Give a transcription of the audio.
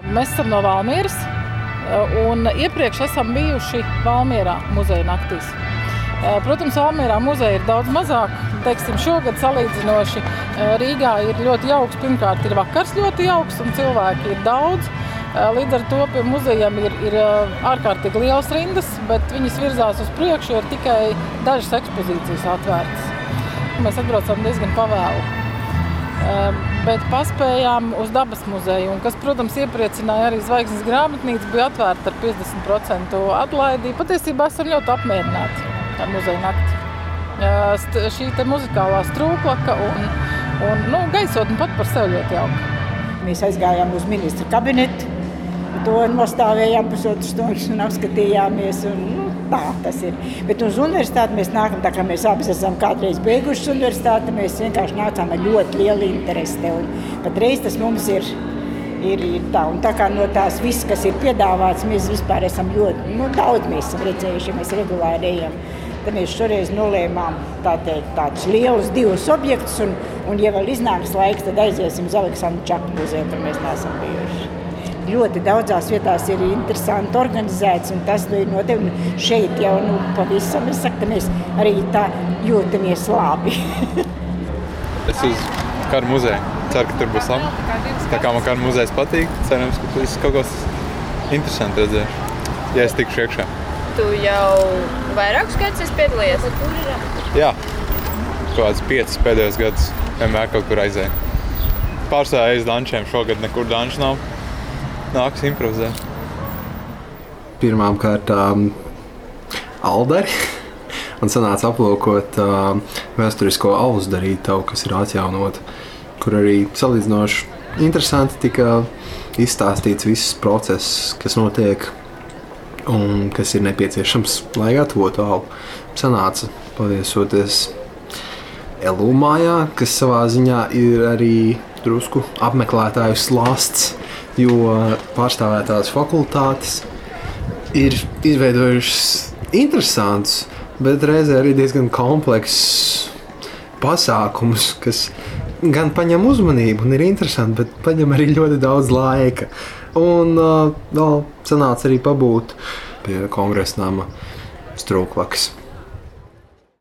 Mēs esam no Valmieras un iepriekš esam bijuši Valmierā muzeja naktīs. Protams, Valmierā muzeja ir daudz mazāk. Teiksim, šogad salīdzinoši Rīgā ir ļoti jauks. Pirmkārt, ir vakars ļoti jauks un cilvēki ir daudz. Līdz ar to pie muzejiem ir ārkārtīgi liels rindas, bet viņas virzās uz priekšu, jo ir tikai dažas ekspozīcijas atvērtas. Mēs atbraucām diezgan pavēlu, bet paspējām uz dabas muzeju, un kas, protams, iepriecināja arī Zvaigznes grāmatnīca, bija atvērta ar 50% atlaidi. Patiesībā esam ļoti apmierināti ar muzeja nakti. Šī te muzikālā strūklaka un gaisotne pat par sevi ļoti jauka. Mēs aizgājām uz ministra kabinetu. To nostāvējām pusotru stundu un apskatījāmies. Tā tas ir. Bet uz universitāti mēs nākam, tā kā mēs abi esam kādreiz beiguši universitāti, mēs vienkārši nācām ar ļoti lielu interesi. Un patreiz tas mums ir tā. Un tā kā no tās viss, kas ir piedāvāts, mēs vispār esam ļoti daudz mēs esam redzējuši, ja mēs regulāri ejam. Tad mēs šoreiz nolēmām tādus lielus divus objektus un ja vēl iznāks laiks, tad aiziesim uz Aleksandra Čaka muzeju, kur mēs neesam bijuši. Ļoti daudzās vietās ir interesanti organizēts, un tas ir noteikti šeit jau pavisam. Es saku, ka mēs arī tā jūtamies labi. Es uz Kara muzeju. Ceru, ka tur būs labi. Tā kā man Kara muzejs patīk, cerams, ka tur kaut kas interesanti redzēšu, ja es tikšu iekšā. Tu jau vairākus gadus esi piedalījies? Jā, kaut kāds 5 pēdējos gadus vienmēr kaut kur aizēju. Pārsvarā aiz dančiem, šogad nekur danču nav. Nāks improvizēt. Pirmām kārtām Aldari un sanāca aplūkot vēsturisko alus darītavu, kas ir atjaunota, kur arī salīdzinoši interesanti tika izstāstīts viss process, kas notiek un kas ir nepieciešams, lai gatavotu alu. Sanāca patiesoties Elu mājā, kas savā ziņā ir arī drusku apmeklētāju slāsts, jo pārstāvētās fakultātes ir izveidojušas interesants, bet reizē arī diezgan komplekss pasākums, kas gan paņem uzmanību un ir interesanti, bet paņem arī ļoti daudz laika. Un vēl sanāca arī pabūt pie Kongresa nama strūklakas.